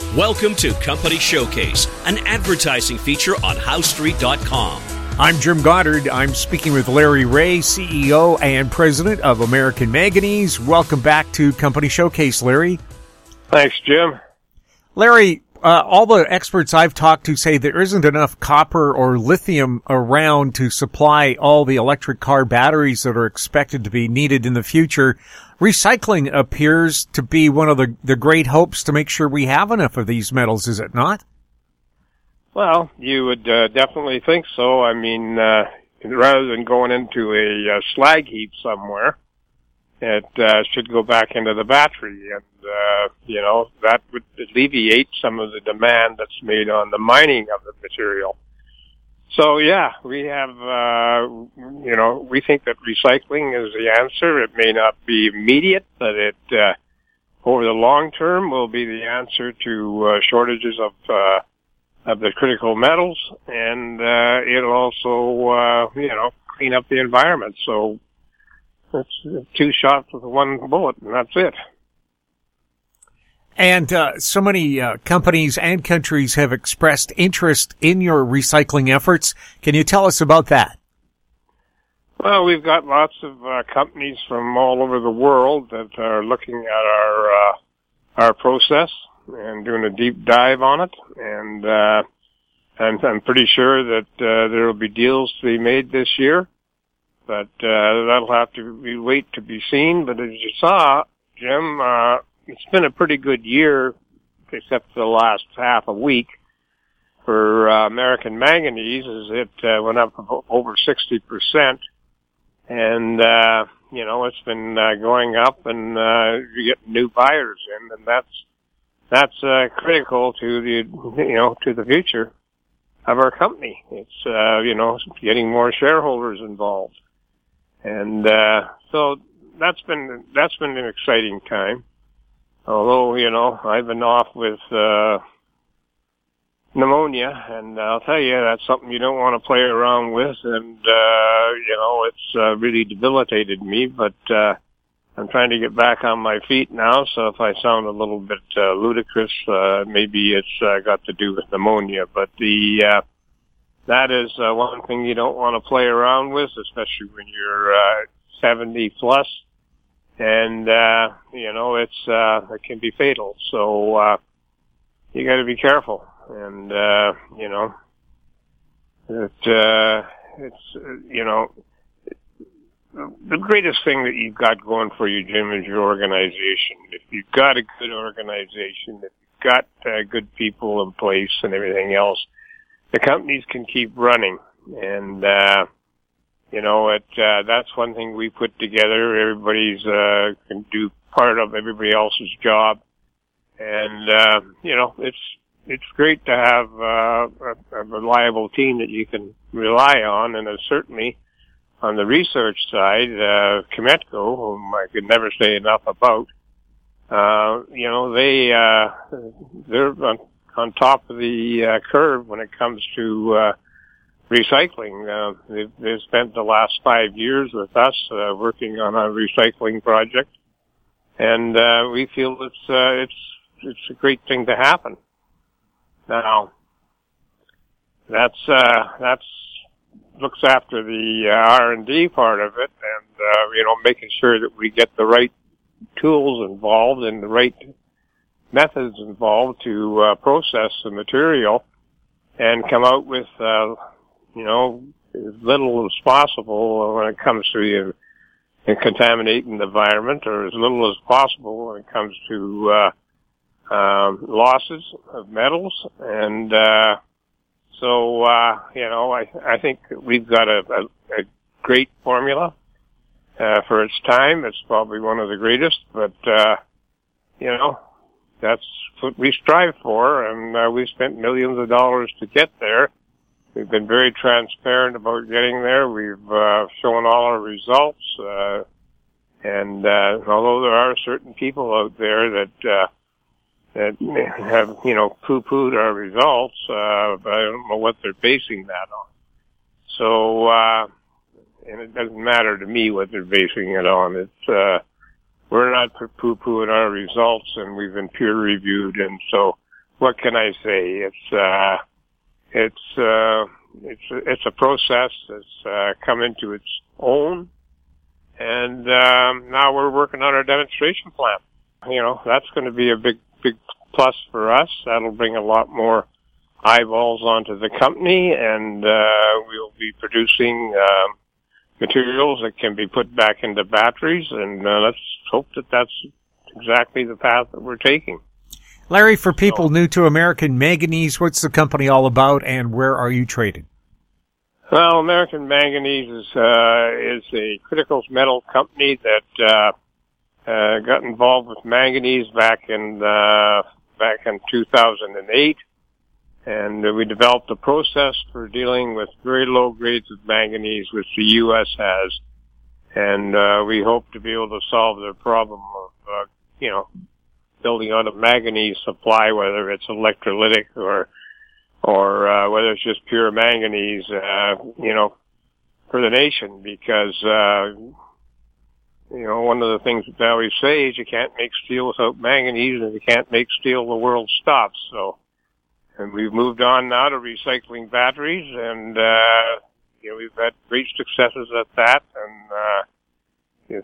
Welcome to Company Showcase, an advertising feature on HowStreet.com. I'm Jim Goddard. I'm speaking with Larry Ray, CEO and President of American Manganese. Welcome back to Company Showcase, Larry. Thanks, Jim. Larry, all the experts I've talked to say there isn't enough copper or lithium around to supply all the electric car batteries that are expected to be needed in the future. Recycling appears to be one of the great hopes to make sure we have enough of these metals, is it not? Well, you would definitely think so. I mean, rather than going into a slag heap somewhere, it should go back into the battery, and that would alleviate some of the demand that's made on the mining of the material. So yeah, we have, we think that recycling is the answer. It may not be immediate, but it, over the long term, will be the answer to shortages of the critical metals, and it'll also, clean up the environment. So it's two shots with one bullet, and that's it. And so many companies and countries have expressed interest in your recycling efforts. Can you tell us about that? Well, we've got lots of companies from all over the world that are looking at our process and doing a deep dive on it. And I'm pretty sure that there will be deals to be made this year. But that'll have to wait to be seen. But as you saw, Jim, it's been a pretty good year, except for the last half a week, for American Manganese, as it went up over 60%. And, it's been going up, and you get new buyers in, and that's critical to the future of our company. It's, getting more shareholders involved. And so that's been an exciting time. Although, I've been off with pneumonia, and I'll tell you, that's something you don't want to play around with, and, it's really debilitated me, but I'm trying to get back on my feet now, so if I sound a little bit ludicrous, maybe it's got to do with pneumonia, but that is one thing you don't want to play around with, especially when you're 70 plus. And, it can be fatal. So, you gotta be careful. And, the greatest thing that you've got going for you, Jim, is your organization. If you've got a good organization, if you've got good people in place and everything else, the companies can keep running. And, that's one thing we put together. Everybody's, can do part of everybody else's job. And, it's great to have, a reliable team that you can rely on. And certainly on the research side, Chemetco, whom I could never say enough about, they're on top of the, curve when it comes to, recycling. They've spent the last 5 years with us working on a recycling project, and we feel it's a great thing to happen. Now, that's looks after the R&D part of it, and making sure that we get the right tools involved and the right methods involved to process the material and come out with as little as possible when it comes to contaminating the environment, or as little as possible when it comes to losses of metals. And I think that we've got a great formula for its time. It's probably one of the greatest, but that's what we strive for, and we spent millions of dollars to get there. We've been very transparent about getting there. We've shown all our results, and although there are certain people out there that have poo-pooed our results, but I don't know what they're basing that on. So, and it doesn't matter to me what they're basing it on. It's we're not poo-pooing our results, and we've been peer-reviewed, and so what can I say? It's a process that's come into its own, and now we're working on our demonstration plant. That's going to be a big plus for us. That'll bring a lot more eyeballs onto the company, and we'll be producing materials that can be put back into batteries, and let's hope that that's exactly the path that we're taking. Larry, for people new to American Manganese, what's the company all about, and where are you traded? Well, American Manganese is a critical metal company that got involved with manganese back in 2008, and we developed a process for dealing with very low grades of manganese, which the U.S. has, and we hope to be able to solve the problem of building out a manganese supply, whether it's electrolytic or whether it's just pure manganese, for the nation, because one of the things that I always say is you can't make steel without manganese, and if you can't make steel, the world stops. And we've moved on now to recycling batteries, and we've had great successes at that, and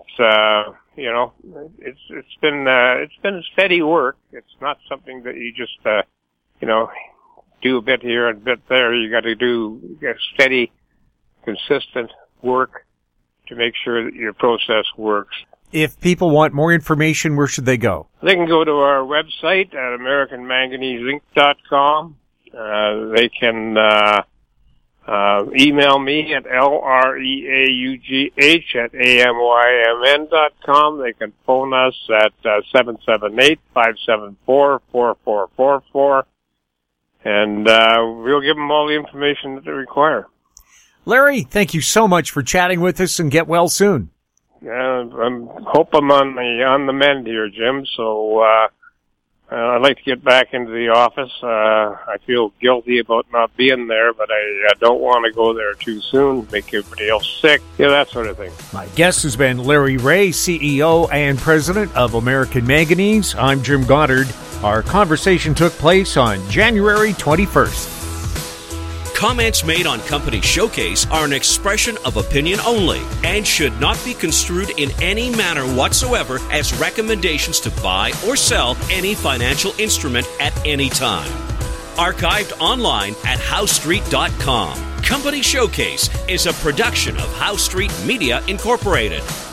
it's been steady work. It's not something that you just do a bit here and a bit there. You got to do steady, consistent work to make sure that your process works. If people want more information, where should they go? They can go to our website at AmericanManganeseInc.com. They can email me at LREAUGH@AMYMN.com. They can phone us at 778-574-4444. And we'll give them all the information that they require. Larry, thank you so much for chatting with us, and get well soon. I hope I'm on the mend here, Jim. So I'd like to get back into the office. I feel guilty about not being there, but I don't want to go there too soon, make everybody else sick, that sort of thing. My guest has been Larry Ray, CEO and President of American Manganese. I'm Jim Goddard. Our conversation took place on January 21st. Comments made on Company Showcase are an expression of opinion only and should not be construed in any manner whatsoever as recommendations to buy or sell any financial instrument at any time. Archived online at HowStreet.com. Company Showcase is a production of How Street Media Incorporated.